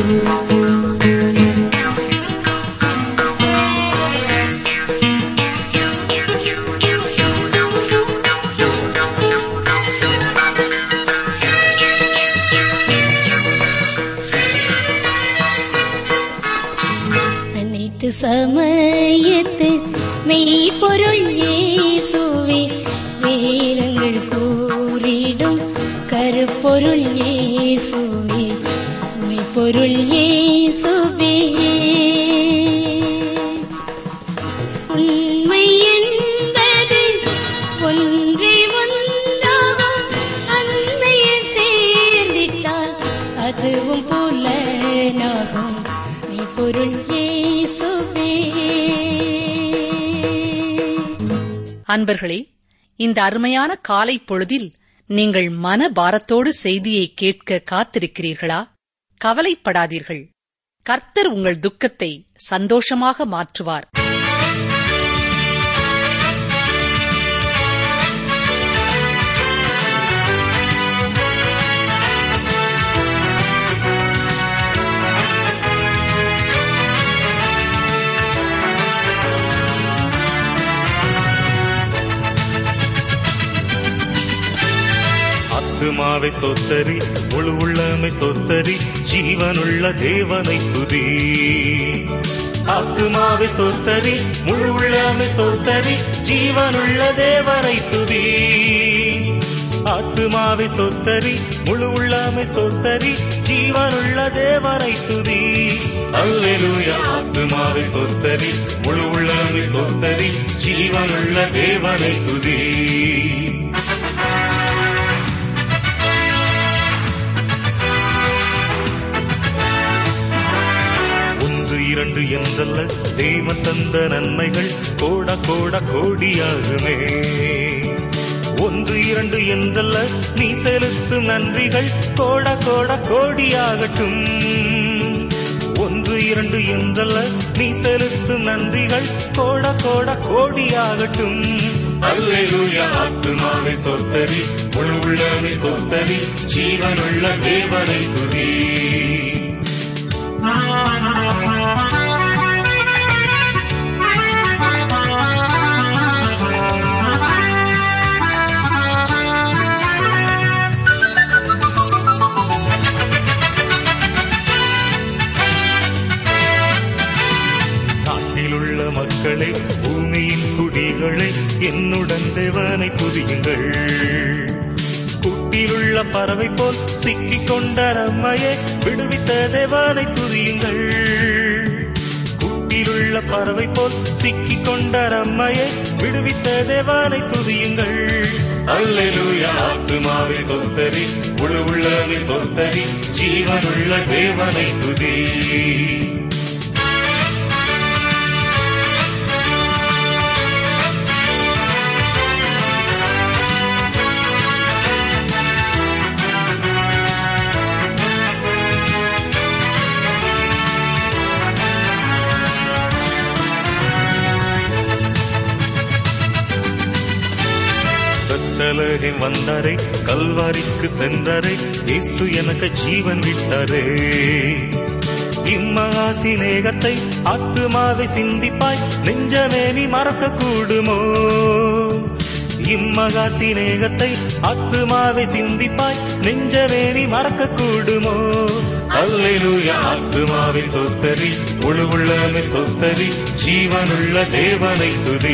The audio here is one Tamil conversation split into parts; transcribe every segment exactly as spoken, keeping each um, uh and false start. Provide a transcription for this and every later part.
சமயத்து மெய்ப்பொருள் இயேசுவே, வேதங்கள் கூறிடும் கருப்பொருள் இயேசுவே, மெய்ப்பொருள் இயேசுவே. உண்மை என்பது ஒன்றே ஒன்றாகும், அன்மையில் சேர்ந்திட்டால் அதுவும் புலனாகும், மெய்ப்பொருள் இயேசுவே. அன்பர்களே, இந்த அருமையான காலை பொழுதில் நீங்கள் மன பாரத்தோடு செய்தியை கேட்க காத்திருக்கிறீர்களா? கவலைப்படாதீர்கள், கர்த்தர் உங்கள் துக்கத்தை சந்தோஷமாக மாற்றுவார். ஆத்துமாவை ஸ்தோத்தரி, முழு உள்ளமை ஸ்தோத்தரி, ஜீவனுள்ள தேவனை துதி. ஆத்துமாவை ஸ்தோத்தரி, முழு உள்ளமை ஸ்தோத்தரி, ஜீவனுள்ள தேவனை துதி. ஆத்துமாவை ஸ்தோத்தரி, முழு உள்ளமை ஸ்தோத்தரி, ஜீவனுள்ள தேவனை துதி. அல்லேலூயா. ஆத்துமாவை ஸ்தோத்தரி, முழு உள்ளமை ஸ்தோத்தரி, ஜீவனுள்ள தேவனை துதி. இரண்டு என்றல்ல, தேவன் தந்த நன்மைகள் கோட கோட கோடியாகுமே. ஒன்று இரண்டு என்றல்ல, நீ செலுத்தும் நன்றிகள் கோட கோட கோடியாகட்டும். ஒன்று இரண்டு என்றல்ல, நீ செலுத்தும் நன்றிகள் கோட கோட கோடியாகட்டும். அல்லேலூயா. ஆத்துமாவை ஸ்தோத்தரி, முழு உள்ளமை ஸ்தோத்தரி, ஜீவனுள்ள தேவனை துதி. நாட்டிலுள்ள மக்களே, பூமியின் குடிகளே, என்னுடன் தேவனை துதியுங்கள். கூட்டிலுள்ள பறவை போல் சிக்கிக் கொண்ட நம்மையே விடுவித்த தேவனை துதியுங்கள். கூட்டிலுள்ள பறவை போல் சிக்கிக் கொண்ட நம்மையே விடுவித்த தேவனை துதியுங்கள். அல்லேலூயா. ஆத்துமாவை ஸ்தோத்தரி, முழு உள்ளமை ஸ்தோத்தரி, ஜீவனுள்ள தேவனை துதி. கட்டளையின் வந்தாரே, கல்வாரிக்கு சென்றாரே, இயேசு எனக்கு ஜீவன் விட்டாரே. இம்மகா சிநேகத்தை ஆத்துமாவை சிந்திப்பாய், நெஞ்சமே நீ மறக்க கூடுமோ? இம்மகா சிநேகத்தை ஆத்துமாவை சிந்திப்பாய், நெஞ்சமே நீ மறக்க கூடுமோ? அல்லேலூயா. ஆத்துமாவை ஸ்தோத்தரி, முழு உள்ளமை ஸ்தோத்தரி, ஜீவனுள்ள தேவனை துதி.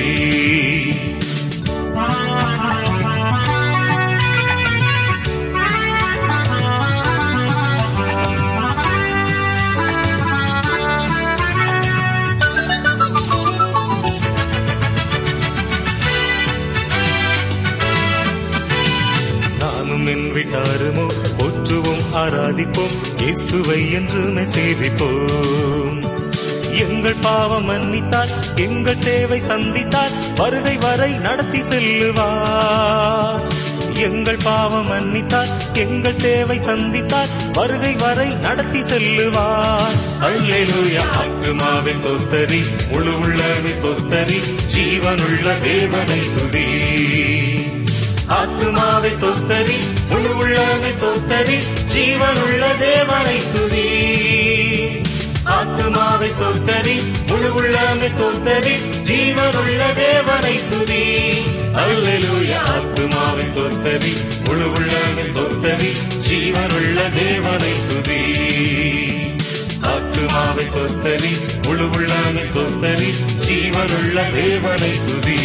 விட்டாருமோ போற்றுவோம், ஆராதிப்போம், இயேசுவை என்றுமே சேவிப்போம். எங்கள் பாவம் மன்னித்தார், எங்கள் தேவை சந்தித்தார், வருகை வரை நடத்தி செல்லுவார். எங்கள் பாவம் மன்னித்தார், எங்கள் தேவை சந்தித்தார், வருகை வரை நடத்தி செல்லுவார். அல்லேலூயா. ஆத்துமாவை ஸ்தோத்தரி, முழு உள்ளமை ஸ்தோத்தரி, ஜீவனுள்ள தேவனை துதி. ஆத்துமாவை ஸ்தோத்தரி, முழு உள்ளமை ஸ்தோத்தரி, ஜீவனுள்ள தேவனை துதி. ஆத்துமாவை சொத்தரி, முழு உள்ளமே சொத்தரி, ஜீவனுள்ள தேவனை துதி. அல்லேலூயா. ஆத்துமாவை சொத்தரி, முழு உள்ளமே சொத்தரி, ஜீவனுள்ள தேவனை துதி. ஆத்துமாவை சொத்தரி, முழு உள்ளமே சொத்தரி, ஜீவனுள்ள தேவனை துதி.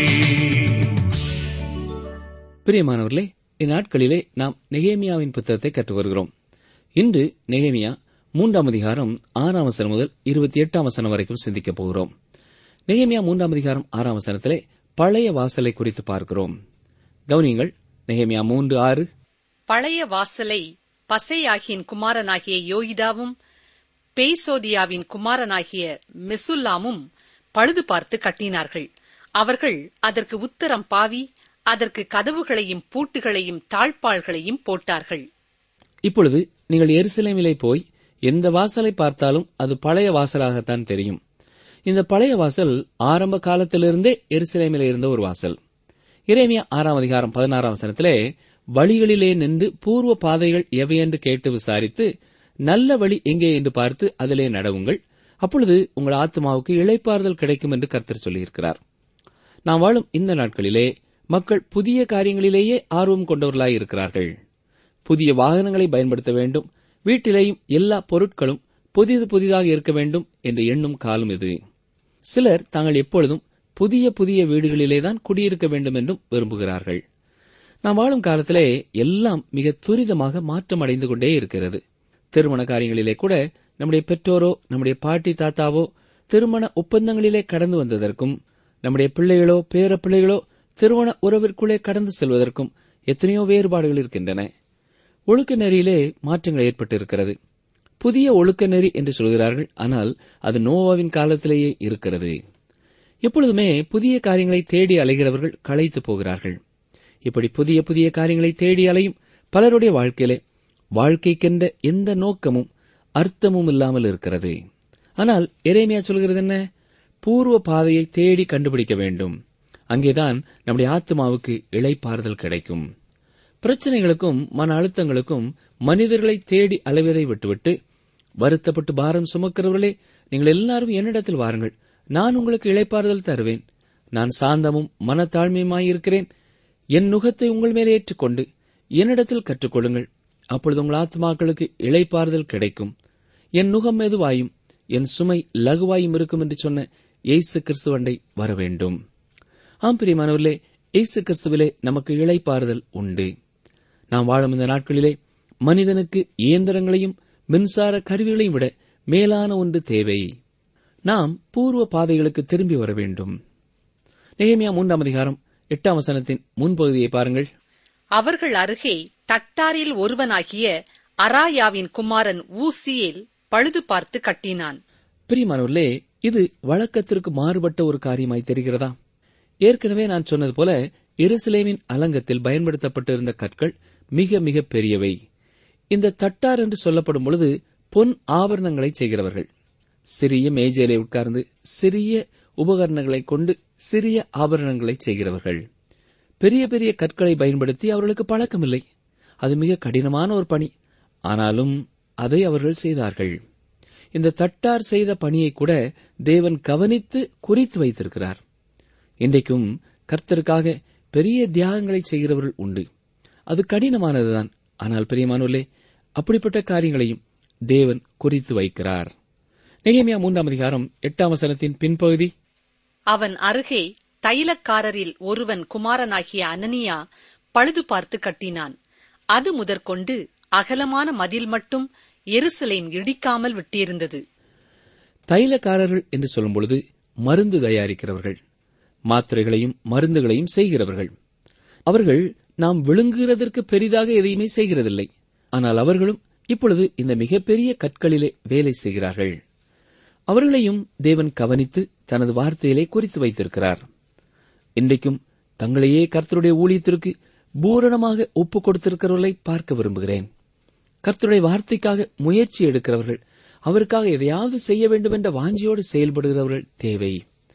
பிரியமானவர்களே, இந்நாட்களிலே நாம் நெகேமியாவின் புத்தகத்தை கற்று வருகிறோம். இன்று நெகேமியா மூன்றாம் அதிகாரம் ஆறாம் வசனம் முதல் இருபத்தி எட்டாம் வசனம் வரைக்கும் சிந்திக்கப் போகிறோம். நெகேமியா மூன்றாம் அதிகாரம் ஆறாம் வசனத்திலே பழைய வாசலை குறித்து பார்க்கிறோம். கவனியுங்கள். நெகேமியா மூன்று ஆறு. பழைய வாசலை பசேயாகியின் குமாரனாகிய யோயிதாவும் பேய்சோதியாவின் குமாரனாகிய மெசுல்லாமும் பழுது பார்த்து கட்டினார்கள். அவர்கள் அதற்கு உத்தரம் பாவி அதற்கு கதவுகளையும் பூட்டுகளையும் தாழ்பாள்களையும் போட்டார்கள். இப்பொழுது நீங்கள் எருசலேமிலே போய் எந்த வாசலை பார்த்தாலும் அது பழைய வாசலாகத்தான் தெரியும். இந்த பழைய வாசல் ஆரம்ப காலத்திலிருந்தே எருசலேமிலே இருந்த ஒரு வாசல். எரேமியா ஆறாம் அதிகாரம் பதினாறாம் வசனத்திலே வழிகளிலே நின்று பூர்வ பாதைகள் எவையென்று கேட்டு விசாரித்து நல்ல வழி எங்கே என்று பார்த்து அதிலே நடவுங்கள், அப்பொழுது உங்கள் ஆத்மாவுக்கு இளைப்பாறுதல் கிடைக்கும் என்று கர்த்தர் சொல்லியிருக்கிறார். நாம் வாழும் இந்த நாட்களிலே மக்கள் புதிய காரியங்களிலேயே ஆர்வம் கொண்டவர்களாய் இருக்கிறார்கள். புதிய வாகனங்களை பயன்படுத்த வேண்டும், வீட்டிலேயும் எல்லா பொருட்களும் புதிது புதிதாக இருக்க வேண்டும் என்று எண்ணும் காலம் இது. சிலர் தாங்கள் எப்பொழுதும் புதிய புதிய வீடுகளிலேதான் குடியிருக்க வேண்டும் என்றும் விரும்புகிறார்கள். நாம் வாழும் காலத்திலே எல்லாம் மிக துரிதமாக மாற்றம் அடைந்து கொண்டே இருக்கிறது. திருமண காரியங்களிலே கூட நம்முடைய பெற்றோரோ நம்முடைய பாட்டி தாத்தாவோ திருமண ஒப்பந்தங்களிலே கடந்து வந்ததற்கும் நம்முடைய பிள்ளைகளோ பேர பிள்ளைகளோ திருமண உறவிற்குள்ளே கடந்து செல்வதற்கும் எத்தனையோ வேறுபாடுகள் இருக்கின்றன. ஒழுக்க நெறியிலே மாற்றங்கள் ஏற்பட்டிருக்கிறது. புதிய ஒழுக்க நெறி என்று சொல்கிறார்கள், ஆனால் அது நோவாவின் காலத்திலேயே இருக்கிறது. எப்பொழுதுமே புதிய காரியங்களை தேடி அலைகிறவர்கள் களைத்து போகிறார்கள். இப்படி புதிய புதிய காரியங்களை தேடி அலையும் பலருடைய வாழ்க்கையிலே வாழ்க்கைக்கென்ற எந்த நோக்கமும் அர்த்தமும் இல்லாமல் இருக்கிறது. ஆனால் எரேமியா சொல்கிறது என்ன? பூர்வ பாதையை தேடி கண்டுபிடிக்க வேண்டும். அங்கேதான் நம்முடைய ஆத்மாவுக்கு இளைப்பாறுதல் கிடைக்கும். பிரச்சனைகளுக்கும் மன அழுத்தங்களுக்கும் மனிதர்களை தேடி அலைவதை விட்டுவிட்டு வருத்தப்பட்டு பாரம் சுமக்கிறவர்களே, நீங்கள் எல்லாரும் என்னிடத்தில் வாருங்கள், நான் உங்களுக்கு இளைப்பாறுதல் தருவேன். நான் சாந்தமும் மனத்தாழ்மையுமாயிருக்கிறேன். என் நுகத்தை உங்கள் மேலே ஏற்றுக்கொண்டு என்னிடத்தில் கற்றுக்கொள்ளுங்கள், அப்பொழுது உங்கள் ஆத்மாக்களுக்கு இளைப்பாறுதல் கிடைக்கும். என் நுகம் மெதுவாயும் என் சுமை லகுவாயும் இருக்கும் என்று சொன்ன இயேசு கிறிஸ்துவண்டை வர வேண்டும். ஆம் பிரியமானவர்களே, இயேசு கிறிஸ்துவிலே நமக்கு இளைப்பாறுதல் உண்டு. நாம் வாழும் இந்த நாட்களிலே மனிதனுக்கு இயந்திரங்களையும் மின்சார கருவிகளையும் விட மேலான ஒன்று தேவை. நாம் பூர்வ பாதைகளுக்கு திரும்பி வர வேண்டும். நெகேமியா மூன்றாம் அதிகாரம் எட்டாம் வசனத்தின் முன்பகுதியை பாருங்கள். அவர்கள் அருகே தட்டாரில் ஒருவனாகிய அராயாவின் குமாரன் ஊசியேல் பழுது பார்த்து கட்டினான். பிரியமானவர்களே, இது வழக்கத்திற்கு மாறுபட்ட ஒரு காரியமாய் தெரிகிறதா? ஏற்கனவே நான் சொன்னது போல எருசலேமின் அலங்கத்தில் பயன்படுத்தப்பட்டிருந்த கற்கள் மிக மிக பெரியவை. இந்த தட்டார் என்று சொல்லப்படும் பொழுது பொன் ஆபரணங்களை செய்கிறவர்கள். சிறிய மேஜையிலே உட்கார்ந்து சிறிய உபகரணங்களை கொண்டு சிறிய ஆபரணங்களை செய்கிறவர்கள். பெரிய பெரிய கற்களை பயன்படுத்தி அவர்களுக்கு பழக்கமில்லை. அது மிக கடினமான ஒரு பணி. ஆனாலும் அதை அவர்கள் செய்தார்கள். இந்த தட்டார் செய்த பணியை கூட தேவன் கவனித்து குறித்து வைத்திருக்கிறார். இன்றைக்கும் கர்த்தருக்காக பெரிய தியாகங்களை செய்கிறவர்கள் உண்டு. அது கடினமானதுதான். ஆனால் பிரியமானவர்களே, அப்படிப்பட்ட காரியங்களையும் தேவன் குறித்து வைக்கிறார். நெகேமியா மூன்றாம் அதிகாரம் எட்டாம் வசனத்தின் பின்பகுதி. அவன் அருகே தைலக்காரரில் ஒருவன் குமாரனாகிய அனனியா பழுது பார்த்து கட்டினான். அது முதற்கொண்டு அகலமான மதில் மட்டும் எருசலேம் இடிக்காமல் விட்டிருந்தது. தைலக்காரர்கள் என்று சொல்லும் பொழுது மருந்து தயாரிக்கிறவர்கள், மாத்திரைகளையும் மருந்துகளையும் செய்கிறவர்கள். அவர்கள் நாம் விழுங்குகிறதற்கு பெரிதாக எதையுமே செய்கிறதில்லை. ஆனால் அவர்களும் இப்பொழுது இந்த மிகப்பெரிய கற்களிலே வேலை செய்கிறார்கள். அவர்களையும் தேவன் கவனித்து தனது வார்த்தையிலே குறித்து வைத்திருக்கிறார். இன்றைக்கும் தங்களையே கர்த்தருடைய ஊழியத்திற்கு பூரணமாக ஒப்புக் கொடுத்திருக்கிறவர்களை பார்க்க விரும்புகிறேன். கர்த்தருடைய வார்த்தைக்காக முயற்சி எடுக்கிறவர்கள், அவருக்காக எதையாவது செய்ய வேண்டும் என்ற வாஞ்சியோடு செயல்படுகிறவர்கள் தேவை.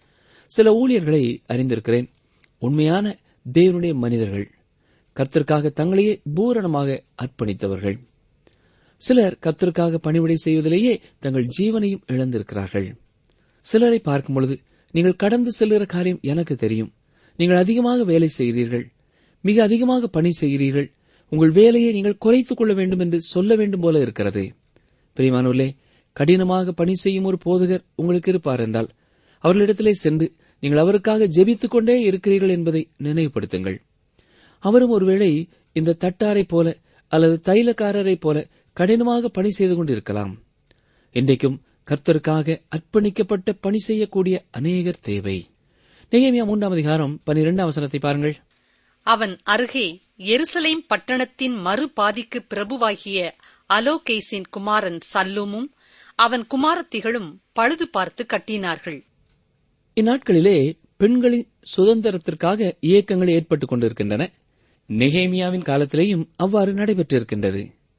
சில ஊழியர்களை அறிந்திருக்கிறேன். உண்மையான தேவனுடைய மனிதர்கள், கர்த்தருக்காக தங்களையே பூரணமாக அர்ப்பணித்தவர்கள். சிலர் கர்த்தருக்காக பணிவிடை செய்வதிலேயே தங்கள் ஜீவனையும் இழந்திருக்கிறார்கள். சிலரை பார்க்கும் பொழுது, நீங்கள் கடந்து செல்கிற காரியம் எனக்கு தெரியும், நீங்கள் அதிகமாக வேலை செய்கிறீர்கள், மிக அதிகமாக பணி செய்கிறீர்கள், உங்கள் வேலையை நீங்கள் குறைத்துக் கொள்ள வேண்டும் என்று சொல்ல வேண்டும் போல இருக்கிறது. பிரியமானவர்களே, கடினமாக பணி செய்யும் ஒரு போதகர் உங்களுக்கு இருப்பார் என்றால், அவர்களிடத்திலே சென்று நீங்கள் அவருக்காக ஜெபித்துக் கொண்டே இருக்கிறீர்கள் என்பதை நினைவுபடுத்துங்கள். அவரும் ஒருவேளை இந்த தட்டாரைப் போல அல்லது தைலக்காரரைப் போல கடினமாக பணி செய்து கொண்டிருக்கலாம். இன்றைக்கும் கர்த்தருக்காக அர்ப்பணிக்கப்பட்ட பணி செய்யக்கூடிய அநேகர் தேவை. நெகேமியா மூன்றாம் அதிகாரம் பனிரெண்டாம் வசனத்தை பாருங்கள். அவன் அருகே எருசலேம் பட்டணத்தின் மறுபாதிக்கு பிரபுவாகிய அலோகேசின் குமாரன் சல்லூமும் அவன் குமாரத்திகளும் பழுது பார்த்து கட்டினார்கள். இந்நாட்களிலே பெண்களின் சுதந்திரத்திற்காக இயக்கங்கள் ஏற்பட்டுக் கொண்டிருக்கின்றன. நெகேமியாவின் காலத்திலேயும் அவ்வாறு நடைபெற்றிருக்கின்றது.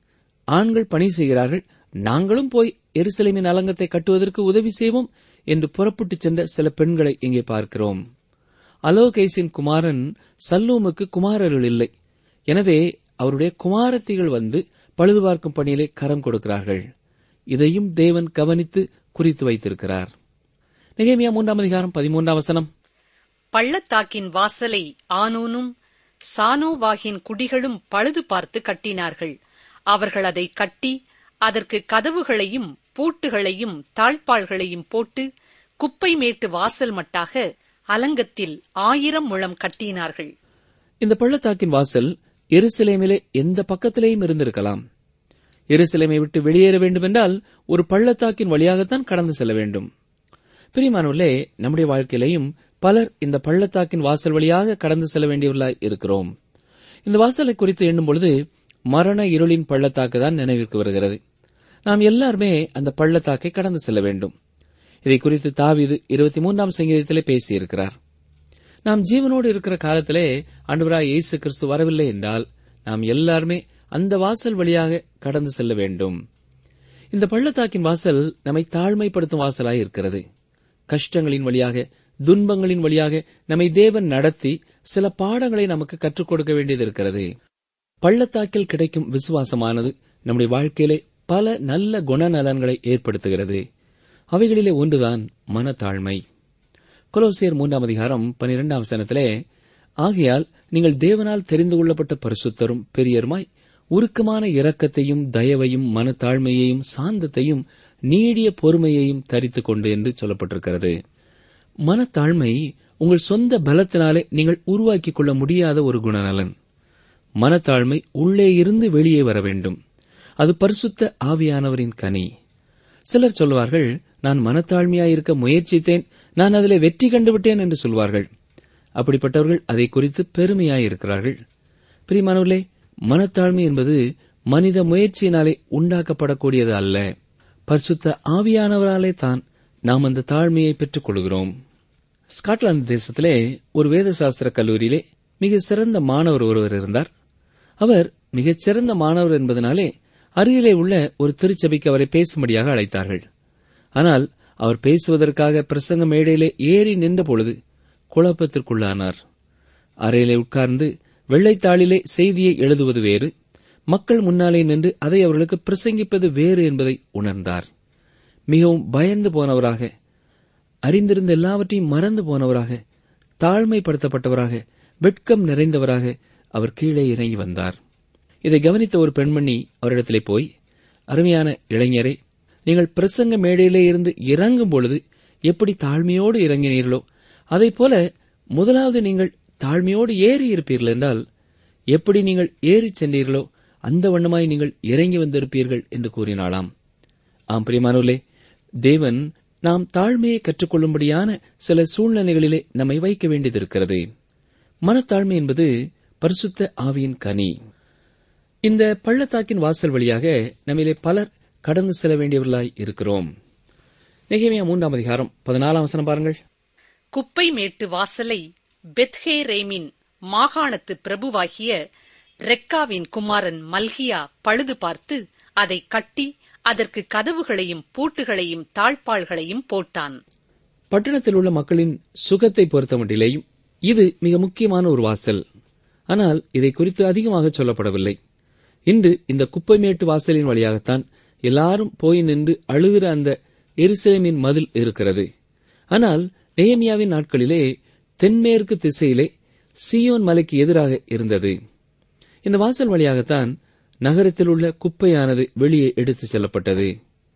ஆண்கள் பணி செய்கிறார்கள், நாங்களும் போய் எருசலேமின் அலங்கத்தை கட்டுவதற்கு உதவி செய்வோம் என்று புறப்பட்டுச் சென்ற சில பெண்களை இங்கே பார்க்கிறோம். அலோகேசின் குமாரன் சல்லூமுக்கு குமாரர்கள் இல்லை. எனவே அவருடைய குமாரத்திகள் வந்து பழுது பார்க்கும் பணியிலே கரம் கொடுக்கிறார்கள். இதையும் தேவன் கவனித்து குறித்து வைத்திருக்கிறார். நெகேமியா மூன்றாம் அதிகாரம் பதிமூன்றாம் வசனம். பள்ளத்தாக்கின் வாசலை ஆனூனும் சானோவாகின் குடிகளும் பழுது பார்த்து கட்டினார்கள். அவர்கள் அதை கட்டி அதற்கு கதவுகளையும் பூட்டுகளையும் தாழ்பாள்களையும் போட்டு குப்பை மேட்டு வாசல் மட்டாக அலங்கத்தில் ஆயிரம் முழம் கட்டினார்கள். இந்த பள்ளத்தாக்கின் வாசல் எருசலேமிலே எந்த பக்கத்திலேயும் இருந்திருக்கலாம். எருசலேமை விட்டு வெளியேற வேண்டுமென்றால் ஒரு பள்ளத்தாக்கின் வழியாகத்தான் கடந்து செல்ல வேண்டும். பிரியமானவர்களே, நம்முடைய வாழ்க்கையிலேயும் பலர் இந்த பள்ளத்தாக்கின் வாசல் வழியாக கடந்து செல்ல வேண்டியவர்களாய் இருக்கிறோம். இந்த வாசலை குறித்து எண்ணும் பொழுது மரண இருளின் பள்ளத்தாக்கு தான் நினைவிற்கு வருகிறது. நாம் எல்லாருமே அந்த பள்ளத்தாக்கை கடந்து செல்ல வேண்டும். இதை குறித்து தாவீது இருபத்தி மூன்றாம் சங்கீதத்திலே பேசியிருக்கிறார். நாம் ஜீவனோடு இருக்கிற காலத்திலே ஆண்டவராய் இயேசு கிறிஸ்து வரவில்லை என்றால் நாம் எல்லாருமே அந்த வாசல் வழியாக கடந்து செல்ல வேண்டும். இந்த பள்ளத்தாக்கின் வாசல் நம்மை தாழ்மைப்படுத்தும் வாசலாய் இருக்கிறது. கஷ்டங்களின் வழியாக, துன்பங்களின் வழியாக நம்மை தேவன் நடத்தி சில பாடங்களை நமக்கு கற்றுக் கொடுக்க வேண்டியது இருக்கிறது. பள்ளத்தாக்கில் கிடைக்கும் விசுவாசமானது நம்முடைய வாழ்க்கையிலே பல நல்ல குணநலன்களை ஏற்படுத்துகிறது. அவைகளிலே ஒன்றுதான் மனத்தாழ்மை. கொலோசியர் மூன்றாம் அதிகாரம் பனிரெண்டாம் வசனத்திலே, ஆகையால் நீங்கள் தேவனால் தெரிந்து கொள்ளப்பட்ட பரிசுத்தரும் பெரியருமாய் உருக்கமான இரக்கத்தையும் தயவையும் மனத்தாழ்மையையும் சாந்தத்தையும் நீடிய பொறுமையையும் தரித்துக் கொண்டு என்று சொல்லப்பட்டிருக்கிறது. மனத்தாழ்மை உங்கள் சொந்த பலத்தினாலே நீங்கள் உருவாக்கிக் கொள்ள முடியாத ஒரு குணநலன். மனத்தாழ்மை உள்ளே இருந்து வெளியே வர வேண்டும். அது பரிசுத்த ஆவியானவரின் கனி. சிலர் சொல்வார்கள், நான் மனத்தாழ்மையாயிருக்க முயற்சித்தேன், நான் அதிலே வெற்றி கண்டுவிட்டேன் என்று சொல்வார்கள். அப்படிப்பட்டவர்கள் அதை குறித்து பெருமையாயிருக்கிறார்கள். பிரியமானவர்களே, மனத்தாழ்மை என்பது மனித முயற்சியினாலே உண்டாக்கப்படக்கூடியது அல்ல. பரிசுத்த ஆவியானவராலே தான் நாம் அந்த தாழ்மையை பெற்றுக் கொள்கிறோம். ஸ்காட்லாந்து தேசத்திலே ஒரு வேதசாஸ்திர கல்லூரியிலே மிக சிறந்த மாணவர் ஒருவர் இருந்தார். அவர் மிகச் சிறந்த மாணவர் என்பதனாலே அருகிலே உள்ள ஒரு திருச்சபைக்கு அவரை பேசும்படியாக அழைத்தார்கள். ஆனால் அவர் பேசுவதற்காக பிரசங்க மேடையிலே ஏறி நின்ற பொழுது குழப்பத்திற்குள்ளானார். அறையிலே உட்கார்ந்து வெள்ளைத்தாளிலே செய்தியை எழுதுவது வேறு, மக்கள் முன்னாலே நின்று அதை அவர்களுக்கு பிரசங்கிப்பது வேறு என்பதை உணர்ந்தார். மிகவும் பயந்து போனவராக, அறிந்திருந்த எல்லாவற்றையும் மறந்து போனவராக, தாழ்மைப்படுத்தப்பட்டவராக, வெட்கம் நிறைந்தவராக அவர் கீழே இறங்கி வந்தார். இதை கவனித்த ஒரு பெண்மணி அவரிடத்திலே போய், அருமையான இளைஞரே, நீங்கள் பிரசங்க மேடையிலே இருந்து இறங்கும் பொழுது எப்படி தாழ்மையோடு இறங்கினீர்களோ அதைப்போல முதலாவது நீங்கள் தாழ்மையோடு ஏறி இருப்பீர்கள் என்றால் எப்படி நீங்கள் ஏறிச் சென்றீர்களோ அந்த வண்ணமாய் நீங்கள் இறங்கி வந்திருப்பீர்கள் என்று கூறினாளாம். ஆம் பிரியமானவர்களே, தேவன் நாம் தாழ்மையை கற்றுக்கொள்ளும்படியான சில சூழ்நிலைகளிலே நம்மை வைக்க வேண்டியதிருக்கிறது. மனத்தாழ்மை என்பது பரிசுத்த ஆவியின் கனி. இந்த பள்ளத்தாக்கின் வாசல் வழியாக நம்மிலே பலர் கடந்து செல்ல வேண்டியவர்களாய் இருக்கிறோம். நெகேமியா மூன்றாம் அதிகாரம் பதினாலாம் வசனம் பாருங்கள். குப்பை மேட்டு வாசலை பெத்ஹேரேமின் மாகாணத்து பிரபுவாகிய ரெக்காவின் குமாரன் மல்கியா பழுது பார்த்து அதை கட்டி அதற்கு கதவுகளையும் பூட்டுகளையும் தாழ்பாள்களையும் போட்டான். பட்டணத்தில் உள்ள மக்களின் சுகத்தை பொறுத்தமட்டிலேயும் இது மிக முக்கியமான ஒரு வாசல். ஆனால் இதை குறித்து அதிகமாக சொல்லப்படவில்லை. இன்று இந்த குப்பைமேட்டு வாசலின் வழியாகத்தான் எல்லாரும் போய் நின்று அழுகிற அந்த எருசலேமின் மதில் இருக்கிறது. ஆனால் நெகேமியாவின் நாட்களிலே தென்மேற்கு திசையிலே சீயோன் மலைக்கு எதிராக இருந்தது. இந்த வாசல் வழியாகத்தான் நகரத்தில் உள்ள குப்பையானது வெளியே எடுத்துச் செல்லப்பட்டது.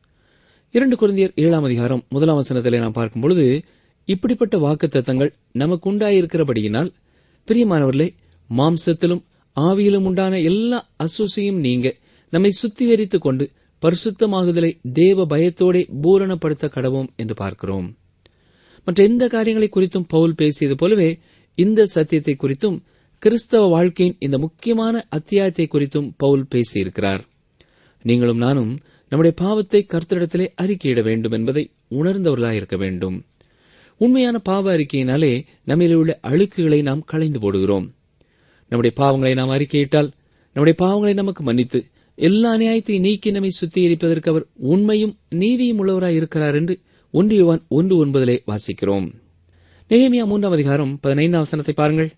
இரண்டு கொரிந்தியர் ஏழாம் அதிகாரம் முதலாம் வசனத்திலே நாம் பார்க்கும்பொழுது இப்படிப்பட்ட வாக்குத்தத்தங்கள் நமக்கு உண்டாயிருக்கிறபடியினால், பிரியமானவர்களே, மாம்சத்திலும் ஆவியிலும் உண்டான எல்லா அசூசியும் நீங்க நம்மை சுத்திகரித்துக் கொண்டு பரிசுத்தமாகுதலை தேவ பயத்தோடே பூரணப்படுத்த கடவோம் என்று பார்க்கிறோம். மற்ற எந்த காரியங்களை குறித்தும் பவுல் பேசியது போலவே இந்த சத்தியத்தை குறித்தும் கிறிஸ்தவ வாழ்க்கையின் இந்த முக்கியமான அத்தியாயத்தை குறித்தும் பவுல் பேசியிருக்கிறார். நீங்களும் நானும் நம்முடைய பாவத்தை கர்த்தரிடத்திலே அறிக்கையிட வேண்டும் என்பதை உணர்ந்தவர்களாயிருக்க வேண்டும். உண்மையான பாவ அறிக்கையினாலே நம்மிலே உள்ள அழுக்குகளை நாம் களைந்து போடுகிறோம். நம்முடைய பாவங்களை நாம் அறிக்கையிட்டால் நம்முடைய பாவங்களை நமக்கு மன்னித்து எல்லா நியாயத்தை நீக்கி நம்மை சுத்திகரிப்பதற்கு அவர் உண்மையும் நீதியும் உள்ளவராய் இருக்கிறார் என்று ஒன்று யோவான் ஒன்று ஒன்பதிலே வாசிக்கிறோம். நெகேமியா மூன்றாம் அதிகாரம் பதினைந்தாம் வசனத்தை பாருங்கள்.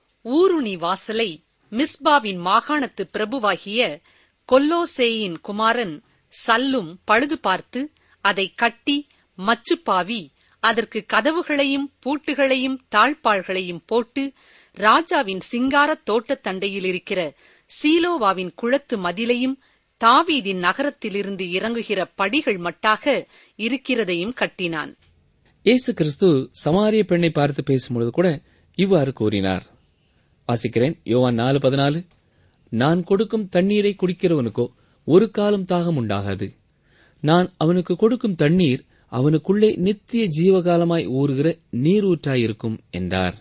ஊருணி வாசலை மிஸ்பாவின் மாகாணத்து பிரபுவாகிய கொல்லோசேயின் குமாரன் சல்லும் பழுது பார்த்து அதை கட்டி மச்சுப்பாவி அதற்கு கதவுகளையும் பூட்டுகளையும் தாழ்பாள்களையும் போட்டு ராஜாவின் சிங்காரத் தோட்டத் தண்டையில் இருக்கிற சீலோவாவின் குளத்து மதிலையும் தாவீதின் நகரத்திலிருந்து இறங்குகிற படிகள் மட்டாக இருக்கிறதையும் கட்டினான். இயேசு கிறிஸ்து சமாரிய பெண்ணை பார்த்து பேசும்பொழுது கூட இவ்வாறு கூறினார். வாசிக்கிறேன். யோவான் நாலு பதினாலு. நான் கொடுக்கும் தண்ணீரை குடிக்கிறவனுக்கோ ஒரு காலம் தாகம் உண்டாகாது. நான் அவனுக்கு கொடுக்கும் தண்ணீர் அவனுக்குள்ளே நித்திய ஜீவகாலமாய் ஊறுகிற நீரூற்றாயிருக்கும் என்றார்.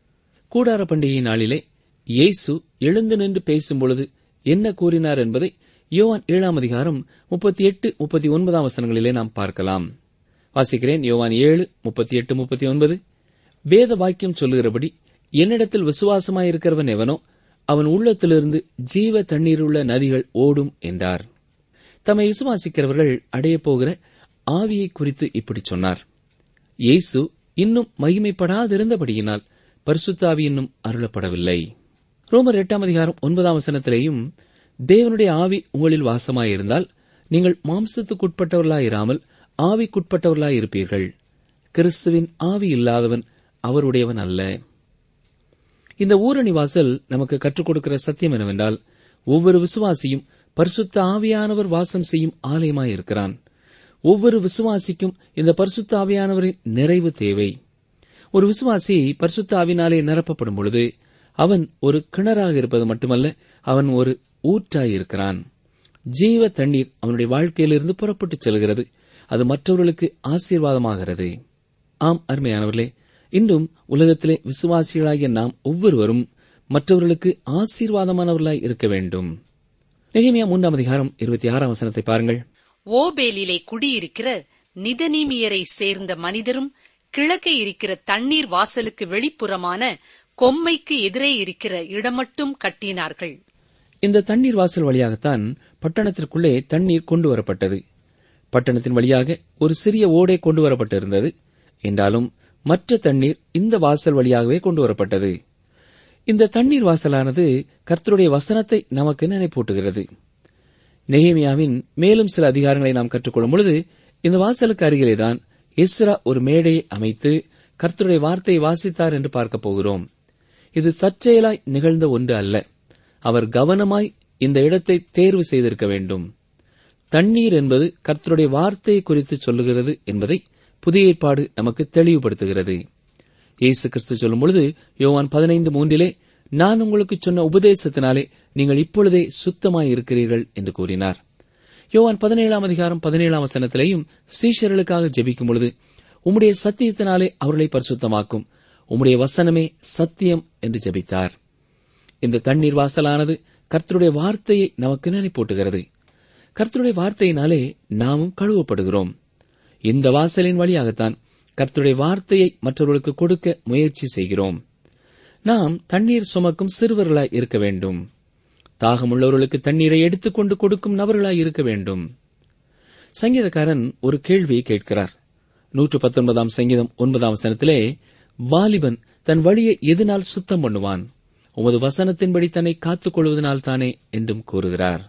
கூடார பண்டிகை நாளிலே இயேசு எழுந்து நின்று பேசும்பொழுது என்ன கூறினார் என்பதை யோவான் ஏழாம் அதிகாரம் முப்பத்தி எட்டு முப்பத்தி ஒன்பதாம் வசனங்களிலே நாம் பார்க்கலாம். வாசிக்கிறேன். யோவான் ஏழு முப்பத்தி எட்டு முப்பத்தி ஒன்பது. வேத வாக்கியம் சொல்லுகிறபடி என்னிடத்தில் விசுவாசமாயிருக்கிறவன் எவனோ அவன் உள்ளத்திலிருந்து ஜீவ தண்ணீருள்ள நதிகள் ஓடும் என்றார். தம்மை விசுவாசிக்கிறவர்கள் அடையப் போகிற ஆவியை குறித்து இப்படி சொன்னார். இயேசு இன்னும் மகிமைப்படாதிருந்தபடியினால் பரிசுத்த ஆவி இன்னும் அருளப்படவில்லை. ரோமர் எட்டாம் அதிகாரம் ஒன்பதாம் வசனத்திலேயும் தேவனுடைய ஆவி உங்களில் வாசமாயிருந்தால் நீங்கள் மாம்சத்துக்குட்பட்டவர்களாயிராமல் ஆவிக்குட்பட்டவர்களாயிருப்பீர்கள். கிறிஸ்துவின் ஆவி இல்லாதவன் அவருடையவன் அல்ல. இந்த ஊரணி வாசல் நமக்கு கற்றுக் கொடுக்கிற சத்தியம் என்னவென்றால், ஒவ்வொரு விசுவாசியும் பரிசுத்த ஆவியானவர் வாசம் செய்யும் ஆலயமாயிருக்கிறான். ஒவ்வொரு விசுவாசிக்கும் இந்த பரிசுத்த ஆவியானவரின் நிறைவு தேவை. ஒரு விசுவாசி பரிசுத்த ஆவினாலே நிரப்பப்படும் பொழுது அவன் ஒரு கிணறாக இருப்பது மட்டுமல்ல, அவன் ஒரு ஊற்றாயிருக்கிறான். ஜீவ தண்ணீர் அவனுடைய வாழ்க்கையிலிருந்து புறப்பட்டு செல்கிறது. அது மற்றவர்களுக்கு ஆசீர்வாதமாகிறது. ஆம் அருமையானவர்களே, இன்றும் உலகத்திலே விசுவாசிகளாகிய நாம் ஒவ்வொருவரும் மற்றவர்களுக்கு ஆசீர்வாதமானவர்களாய் இருக்க வேண்டும். நெகேமியா மூன்றாம் அதிகாரம் இருபத்தி ஆறாம் வசனத்தை பாருங்கள். ஓபேலிலே குடியிருக்கிற நிதனீமியரை சேர்ந்த மனிதரும் கிழக்கே இருக்கிற தண்ணீர் வாசலுக்கு வெளிப்புறமான கொம்மைக்கு எதிரே இருக்கிற இடமட்டும் கட்டினார்கள். இந்த தண்ணீர் வாசல் வழியாகத்தான் பட்டணத்திற்குள்ளே தண்ணீர் கொண்டு வரப்பட்டது. பட்டணத்தின் வழியாக ஒரு சிறிய ஓடை கொண்டு வரப்பட்டிருந்தது. என்றாலும் மற்ற தண்ணீர் இந்த வாசல் வழியாகவே கொண்டு வரப்பட்டது. இந்த தண்ணீர் வாசலானது கர்த்தருடைய வசனத்தை நமக்கு நினைப்பூட்டுகிறது. நெகேமியாவின் மேலும் சில அதிகாரங்களை நாம் கற்றுக்கொள்ளும் பொழுது இந்த வாசலுக்கு அருகிலேதான் எஸ்ரா ஒரு மேடையை அமைத்து கர்த்தருடைய வார்த்தையை வாசித்தார் என்று பார்க்கப் போகிறோம். இது தற்செயலாய் நிகழ்ந்த ஒன்று அல்ல. அவர் கவனமாய் இந்த இடத்தை தேர்வு செய்திருக்க வேண்டும். தண்ணீர் என்பது கர்த்தருடைய வார்த்தையை குறித்து சொல்லுகிறது என்பதை புதிய ஏற்பாடு நமக்கு தெளிவுபடுத்துகிறது. இயேசு கிறிஸ்து சொல்லும் பொழுது யோவான் பதினைந்து மூன்றிலே நான் உங்களுக்கு சொன்ன உபதேசத்தினாலே நீங்கள் இப்பொழுதே சுத்தமாய் இருக்கிறீர்கள் என்று கூறினார். யோவான் பதினேழாம் அதிகாரம் பதினேழாம் வசனத்திலேயும் சீஷர்களுக்காக ஜெபிக்கும் பொழுது உம்முடைய சத்தியத்தினாலே அவர்களை பரிசுத்தமாக்கும், உம்முடைய வசனமே சத்தியம் என்று ஜெபித்தார். இந்த தண்ணீர் வாசலானது கர்த்தருடைய வார்த்தையை நமக்கு நினைப்பூட்டுகிறது. கர்த்தருடைய வார்த்தையினாலே நாமும் கழுவப்படுகிறோம். இந்த வாசலின் வழியாகத்தான் கர்த்தருடைய வார்த்தையை மற்றவர்களுக்கு கொடுக்க முயற்சி செய்கிறோம். நாம் தண்ணீர் சுமக்கும் சிறுவர்களாய் இருக்க வேண்டும். தாகமுள்ளவர்களுக்கு தண்ணீரை எடுத்துக்கொண்டு கொடுக்கும் நபர்களாய் இருக்க வேண்டும். சங்கீதக்காரன் ஒரு கேள்வியை கேட்கிறார். நூற்று பத்தொன்பதாம் சங்கீதம் ஒன்பதாம் வசனத்திலே, வாலிபன் தன் வழியை எதனால் சுத்தம் பண்ணுவான்? உமது வசனத்தின்படி தன்னை காத்துக் கொள்வதனால்தானே என்றும் கூறுகிறார்.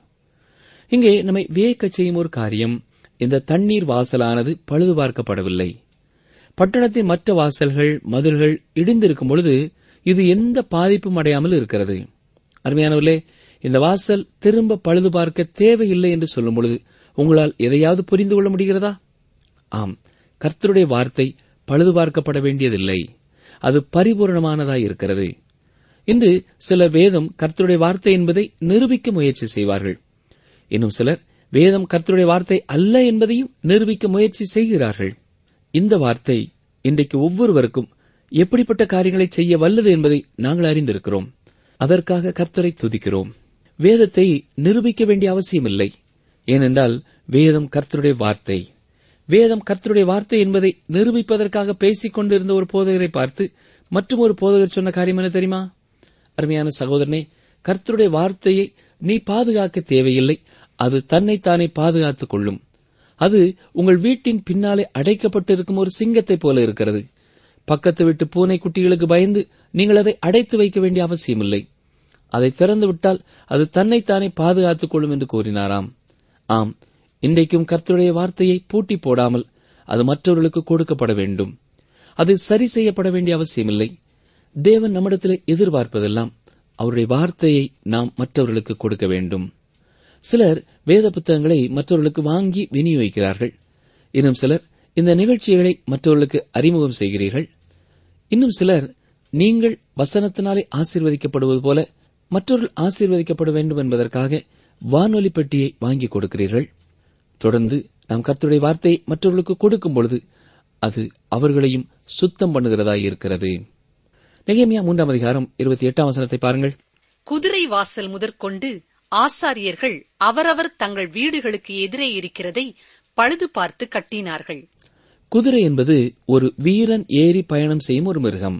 இங்கே நம்மை வியக்கச் செய்யும் ஒரு காரியம், இந்த தண்ணீர் வாசலானது பழுது பார்க்கப்படவில்லை. பட்டணத்தின் மற்ற வாசல்கள், மதில்கள் இடிந்திருக்கும் பொழுது இது எந்த பாதிப்பும் அடையாமல் இருக்கிறது. அருமையானவர்களே, இந்த வாசல் திரும்ப பழுது பார்க்க தேவையில்லை என்று சொல்லும் பொழுது உங்களால் எதையாவது புரிந்து கொள்ள முடிகிறதா? ஆம், கர்த்தருடைய வார்த்தை பழுது பார்க்கப்பட வேண்டியதில்லை. அது பரிபூர்ணமானதாய் இருக்கிறது. இன்று சிலர் வேதம் கர்த்தருடைய வார்த்தை என்பதை நிரூபிக்க முயற்சி செய்வார்கள். இன்னும் சிலர் வேதம் கர்த்தருடைய வார்த்தை அல்ல என்பதையும் நிரூபிக்க முயற்சி செய்கிறார்கள். இந்த வார்த்தை இன்றைக்கு ஒவ்வொருவருக்கும் எப்படிப்பட்ட காரியங்களை செய்ய வல்லது என்பதை நாங்கள் அறிந்திருக்கிறோம். அதற்காக கர்த்தரை துதிக்கிறோம். வேதத்தை நிரூபிக்க வேண்டிய அவசியமில்லை. ஏனென்றால் வேதம் கர்த்தருடைய வார்த்தை. வேதம் கர்த்தருடைய வார்த்தை என்பதை நிரூபிப்பதற்காக பேசிக் கொண்டிருந்த ஒரு போதகரை பார்த்து மற்றும் ஒரு போதகர் சொன்ன காரியம் என்ன தெரியுமா? அருமையான சகோதரனே, கர்த்தருடைய வார்த்தையை நீ பாதுகாக்க தேவையில்லை. அது தன்னைத்தானே பாதுகாத்துக் கொள்ளும். அது உங்கள் வீட்டின் பின்னாலே அடைக்கப்பட்டிருக்கும் ஒரு சிங்கத்தைப் போல இருக்கிறது. பக்கத்து வீட்டு பூனை குட்டிகளுக்கு பயந்து நீங்கள் அதை அடைத்து வைக்க வேண்டிய அவசியமில்லை. அதை திறந்துவிட்டால் அது தன்னைத்தானே பாதுகாத்துக் கொள்ளும் என்று கூறினாராம். ஆம், இன்றைக்கும் கர்த்தருடைய வார்த்தையை பூட்டி போடாமல் அது மற்றவர்களுக்கு கொடுக்கப்பட வேண்டும். அது சரி செய்யப்பட வேண்டிய அவசியமில்லை. தேவன் நம்மிடத்தில் எதிர்பார்ப்பதெல்லாம் அவருடைய வார்த்தையை நாம் மற்றவர்களுக்கு கொடுக்க வேண்டும். சிலர் வேத புத்தகங்களை மற்றவர்களுக்கு வாங்கி விநியோகிக்கிறார்கள். இன்னும் சிலர் இந்த நிகழ்ச்சிகளை மற்றவர்களுக்கு அறிமுகம் செய்கிறீர்கள். இன்னும் சிலர் நீங்கள் வசனத்தினாலே ஆசீர்வதிக்கப்படுவது போல மற்றவர்கள் ஆசீர்வதிக்கப்பட வேண்டும் என்பதற்காக வானொலி பெட்டியை வாங்கி கொடுக்கிறீர்கள். தொடர்ந்து நாம் கர்த்தருடைய வார்த்தையை மற்றவர்களுக்கு கொடுக்கும் பொழுது அது அவர்களையும் சுத்தம் பண்ணுகிறதாய் இருக்கிறது. நெகேமியா மூன்றாம் அதிகாரம் இருபத்தி எட்டாம் வசனத்தை பாருங்கள். குதிரை வாசல் முதற்கொண்டு ஆசாரியர்கள் அவரவர் தங்கள் வீடுகளுக்கு எதிரே இருக்கிறதை பழுது பார்த்து கட்டினார்கள். குதிரை என்பது ஒரு வீரன் ஏறி பயணம் செய்யும் ஒரு மிருகம்.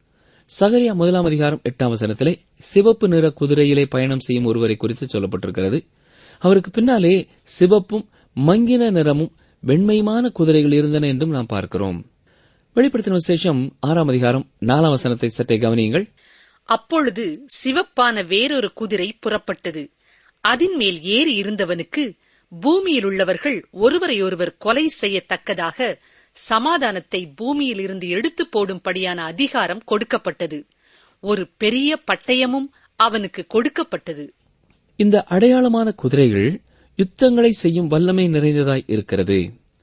சகரியா முதலாம் அதிகாரம் எட்டாம் வசனத்திலே சிவப்பு நிற குதிரையிலே பயணம் செய்யும் ஒருவரை குறித்து சொல்லப்பட்டிருக்கிறது. அவருக்கு பின்னாலே சிவப்பும் மங்கின நிறமும் வெண்மையுமான குதிரைகள் இருந்தன என்றும் நாம் பார்க்கிறோம். வெளிப்படுத்தின விசேஷம் ஆறாம் அதிகாரம் நாலாம் வசனத்தை சற்றே கவனியுங்கள். அப்பொழுது சிவப்பான வேறொரு குதிரை புறப்பட்டது. அதின் மேல் ஏறி இருந்தவனுக்கு பூமியில் உள்ளவர்கள் ஒருவரையொருவர் கொலை செய்யத்தக்கதாக சமாதானத்தை பூமியில் இருந்து எடுத்து போடும்படியான அதிகாரம் கொடுக்கப்பட்டது. ஒரு பெரிய பட்டயமும் அவனுக்கு கொடுக்கப்பட்டது. இந்த அடையாளமான குதிரைகள் யுத்தங்களை செய்யும் வல்லமை நிறைந்ததாய் இருக்கிறது.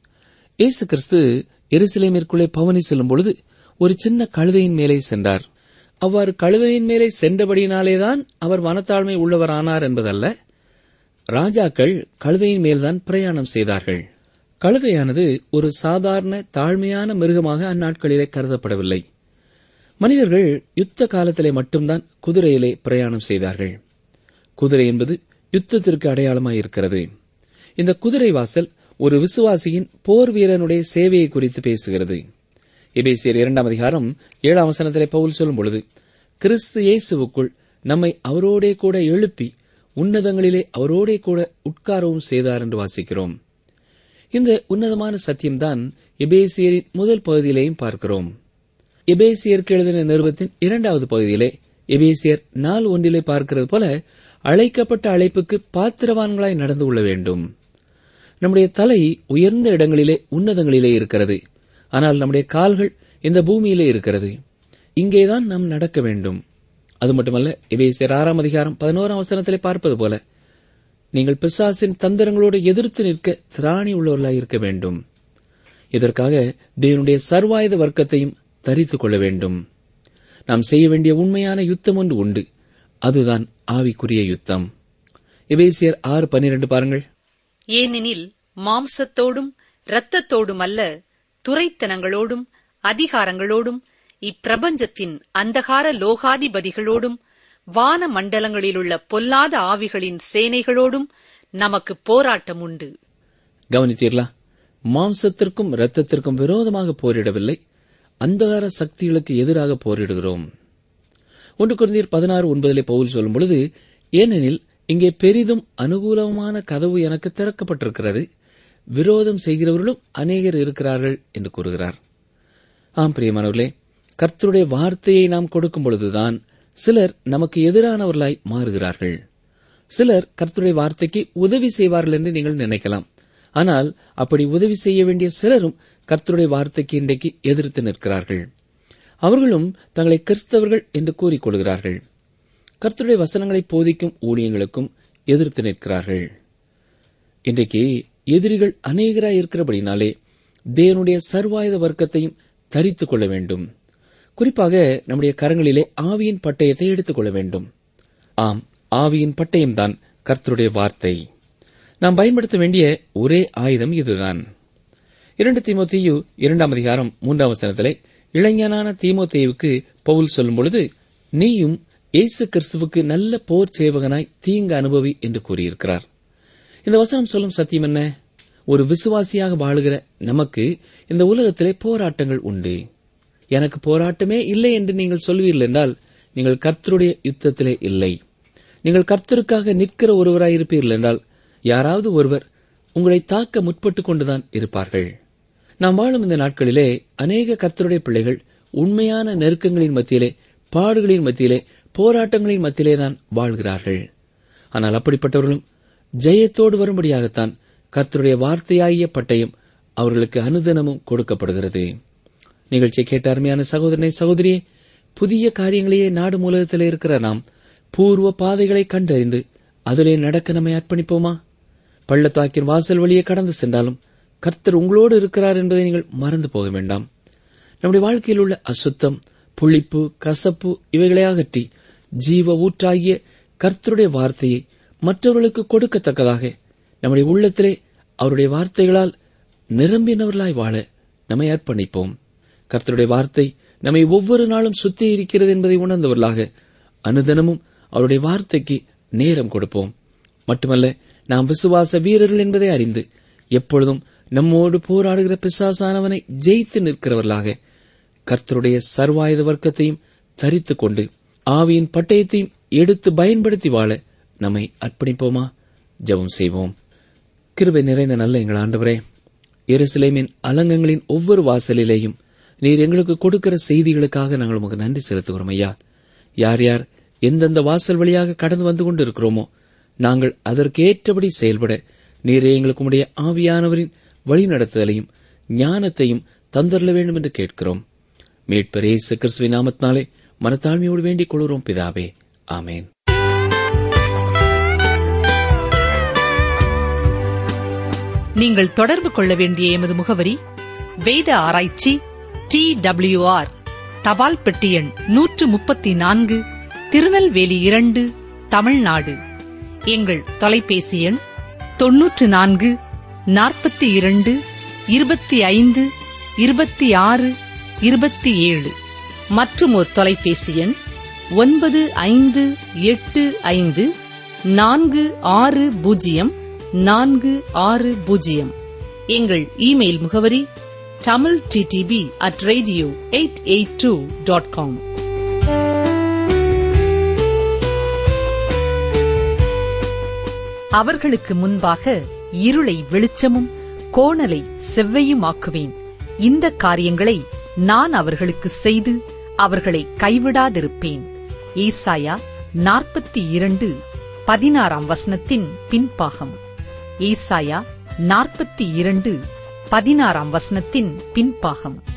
இயேசு கிறிஸ்து எருசலேமிற்குள்ளே பவனி செல்லும் பொழுது ஒரு சின்ன கழுதையின் மேலே சென்றார். அவ்வாறு கழுதையின் மேலே சென்றபடியினாலேதான் அவர் மனத்தாழ்மை உள்ளவரானார் என்பதல்ல. ராஜாக்கள் கழுதையின் மேல்தான் பிரயாணம் செய்தார்கள். கழுதையானது ஒரு சாதாரண தாழ்மையான மிருகமாக அந்நாட்களிலே கருதப்படவில்லை. மனிதர்கள் யுத்த காலத்திலே மட்டும்தான் குதிரையிலே பிரயாணம் செய்தார்கள். குதிரை என்பது யுத்தத்திற்கு அடையாளமாயிருக்கிறது. இந்த குதிரை வாசல் ஒரு விசுவாசியின் போர் வீரனுடைய சேவையை குறித்து பேசுகிறது. எபேசியர் இரண்டாம் அதிகாரம் ஏழாம் வசனத்திலே பவுல் சொல்லும் பொழுது, கிறிஸ்து இயேசுவுக்குள் நம்மை அவரோடே கூட எழுப்பி உன்னதங்களிலே அவரோடே கூட உட்காரவும் செய்தார் என்று வாசிக்கிறோம். இந்த உன்னதமான சத்தியம்தான் எபேசியரின் முதல் பகுதியிலேயும் பார்க்கிறோம். எபேசியருக்கு எழுதின நிருபத்தின் இரண்டாவது பகுதியிலே எபேசியர் நாலு ஒன்றிலே பார்க்கிறது போல அழைக்கப்பட்ட அழைப்புக்கு பாத்திரவான்களாய் நடந்து கொள்ள வேண்டும். நம்முடைய தலை உயர்ந்த இடங்களிலே உன்னதங்களிலே இருக்கிறது. ஆனால் நம்முடைய கால்கள் இந்த பூமியிலே இருக்கிறது. இங்கேதான் நாம் நடக்க வேண்டும். அது மட்டுமல்ல, எபேசியர் ஆறாம் அதிகாரம் பதினோராம் வசனத்திலே பார்ப்பது போல நீங்கள் பிசாசின் தந்திரங்களோடு எதிர்த்து நிற்க திராணி உள்ளவர்களாய் இருக்க வேண்டும். இதற்காக தேவனுடைய சர்வாயுத வர்க்கத்தையும் தரித்துக் கொள்ள வேண்டும். நாம் செய்ய வேண்டிய உண்மையான யுத்தம் ஒன்று உண்டு. அதுதான் ஆவிக்குரிய யுத்தம். எபேசியர் ஆறு பன்னிரண்டு பாருங்கள். ஏனெனில் மாம்சத்தோடும் இரத்தத்தோடும் அல்ல, துரைத்தனங்களோடும் அதிகாரங்களோடும் இப்பிரபஞ்சத்தின் அந்தகார லோகாதிபதிகளோடும் வான மண்டலங்களிலுள்ள பொல்லாத ஆவிகளின் சேனைகளோடும் நமக்கு போராட்டம் உண்டு. கவனித்தீர்களா? மாம்சத்திற்கும் இரத்தத்திற்கும் விரோதமாக போரிடவில்லை, அந்தகார சக்திகளுக்கு எதிராக போரிடுகிறோம். ஒன்று கொரிந்தியர் பதினாறு ஒன்பதிலே பவுல் சொல்லும் பொழுது, ஏனெனில் இங்கே பெரிதும் அனுகூலமான கதவு எனக்கு திறக்கப்பட்டிருக்கிறது, விரோதம் செய்கிறவர்களும் அநேகர் இருக்கிறார்கள் என்று கூறுகிறார். ஆம் பிரியமானவர்களே, கர்த்தருடைய வார்த்தையை நாம் கொடுக்கும் பொழுதுதான் சிலர் நமக்கு எதிரானவர்களாய் மாறுகிறார்கள். சிலர் கர்த்தருடைய வார்த்தைக்கு உதவி செய்வார்கள் என்று நீங்கள் நினைக்கலாம். ஆனால் அப்படி உதவி செய்ய வேண்டிய சிலரும் கர்த்தருடைய வார்த்தைக்கு இன்றைக்கு எதிர்த்து நிற்கிறார்கள். அவர்களும் தங்களை கிறிஸ்தவர்கள் என்று கூறிக்கொள்கிறார்கள். கர்த்தருடைய வசனங்களை போதிக்கும் ஊழியங்களுக்கும் எதிர்த்து நிற்கிறார்கள். இன்றைக்கு எதிரிகள் அநேகராய் இருக்கிறபடினாலே தேவனுடைய சர்வாயுத வர்க்கத்தையும் தரித்துக் கொள்ள வேண்டும். குறிப்பாக நம்முடைய கரங்களிலே ஆவியின் பட்டயத்தை எடுத்துக் கொள்ள வேண்டும். ஆம், ஆவியின் பட்டயம்தான் கர்த்தருடைய வார்த்தை. நாம் பயன்படுத்த வேண்டிய ஒரே ஆயுதம் இதுதான். இரண்டு தீமோத்தேயு இரண்டாம் அதிகாரம் மூன்றாம் வசனத்திலே இளைஞனான தீமோத்தேயுவுக்கு பவுல் சொல்லும் பொழுது, நீயும் இயேசு கிறிஸ்துவுக்கு நல்ல போர் சேவகனாய் தீங்கு அனுபவி என்று கூறியிருக்கிறார். இந்த வசனம் சொல்லும் சத்தியம் என்ன? ஒரு விசுவாசியாக வாழுகிற நமக்கு இந்த உலகத்திலே போராட்டங்கள் உண்டு. எனக்கு போராட்டமே இல்லை என்று நீங்கள் சொல்வீர்கள் என்றால் நீங்கள் கர்த்தருடைய யுத்தத்திலே இல்லை. நீங்கள் கர்த்தருக்காக நிற்கிற ஒருவராயிருப்பீர்கள் என்றால் யாராவது ஒருவர் உங்களை தாக்க முற்பட்டுக் கொண்டுதான் இருப்பார்கள். நாம் வாழும் இந்த நாட்களிலே அநேக கர்த்தருடைய பிள்ளைகள் உண்மையான நெருக்கங்களின் மத்தியிலே, பாடுகளின் மத்தியிலே, போராட்டங்களின் மத்தியிலேதான் வாழ்கிறார்கள். ஆனால் அப்படிப்பட்டவர்களும் ஜெயத்தோடு வரும்படியாகத்தான் கர்த்தருடைய வார்த்தையாகிய பட்டயம் அவர்களுக்கு அனுதினமும் கொடுக்கப்படுகிறது. நிகழ்ச்சியை கேட்ட அருமையான சகோதரனை சகோதரியே, புதிய காரியங்களையே நாடு மூலத்திலே இருக்கிற நாம் பூர்வ பாதைகளை கண்டறிந்து அதிலே நடக்க நம்மை அர்ப்பணிப்போமா? பள்ளத்தாக்கின் வாசல் வழியே கடந்து சென்றாலும் கர்த்தர் உங்களோடு இருக்கிறார் என்பதை நீங்கள் மறந்து போக வேண்டாம். நம்முடைய வாழ்க்கையில் உள்ள அசுத்தம், புளிப்பு, கசப்பு இவைகளை அகற்றி ஜீவ ஊற்றாகிய கர்த்தருடைய வார்த்தையை மற்றவர்களுக்கு கொடுக்கத்தக்கதாக நம்முடைய உள்ளத்திலே அவருடைய வார்த்தைகளால் நிரம்பினவர்களாய் வாழ நம்மை அர்ப்பணிப்போம். கர்த்தருடைய வார்த்தை நம்மை ஒவ்வொரு நாளும் சுத்திகரிக்கிறது என்பதை உணர்ந்தவர்களாக அனுதினமும் அவருடைய வார்த்தைக்கு நேரம் கொடுப்போம். மட்டுமல்ல, நாம் விசுவாச வீரர்கள் என்பதை அறிந்து எப்பொழுதும் நம்மோடு போராடுகிற பிசாசானவனை ஜெயித்து நிற்கிறவர்களாக கர்த்தருடைய சர்வாயுத வர்க்கத்தையும் தரித்துக் கொண்டு ஆவியின் பட்டயத்தையும் எடுத்து பயன்படுத்தி வாழ நம்மை அர்ப்பணிப்போமா? ஜெபம் செய்வோம். கிருபை நிறைந்த நல்ல எங்கள் ஆண்டவரே, எருசலேமின் அலங்கங்களின் ஒவ்வொரு வாசலிலேயும் நீர் எங்களுக்கு கொடுக்கிற செய்திகளுக்காக நாங்கள் உங்களுக்கு நன்றி செலுத்துகிறோம் ஐயா. யார் யார் எந்தெந்த வாசல் வழியாக கடந்து வந்து கொண்டிருக்கிறோமோ நாங்கள் அதற்கேற்றபடி செயல்பட நீரே எங்களுக்கு உடைய ஆவியானவரின் வழிநடத்துதலையும் ஞானத்தையும் தந்தரல வேண்டும் என்று கேட்கிறோம். மீட்பர் இயேசு கிறிஸ்துவின் நாமத்தினாலே மனத்தாழ்மையோடு வேண்டிக் கொள்கிறோம் பிதாவே, ஆமேன். நீங்கள் தொடர்பு கொள்ள வேண்டிய எமது முகவரி: வேத ஆராய்ச்சி, டி டபிள்யூ ஆர், தபால் பெட்டி எண் நூற்று முப்பத்தி நான்கு, திருநெல்வேலி இரண்டு, தமிழ்நாடு. எங்கள் தொலைபேசி எண் தொன்னூற்று நான்கு நாற்பத்தி இரண்டு இருபத்தி ஐந்து இருபத்தி ஆறு இருபத்தி ஏழு. மற்றும் ஒரு தொலைபேசி எண் ஒன்பது ஐந்து எட்டு ஐந்து நான்கு ஆறு பூஜ்ஜியம் நான்கு ஆறு பூஜ்ஜியம். எங்கள் இமெயில் முகவரி Tamil D T P at radio eight eight two dot com. அவர்களுக்கு முன்பாக இருளை வெளிச்சமும் கோணலை செவ்வையுமாக்குவேன். இந்த காரியங்களை நான் அவர்களுக்கு செய்து அவர்களை கைவிடாதிருப்பேன். ஏசாயா நாற்பத்தி இரண்டு பதினாறாம் வசனத்தின் பின்பாகம். ஏசாயா நாற்பத்தி இரண்டு பதினாறாம் வசனத்தின் பின்பாகம்.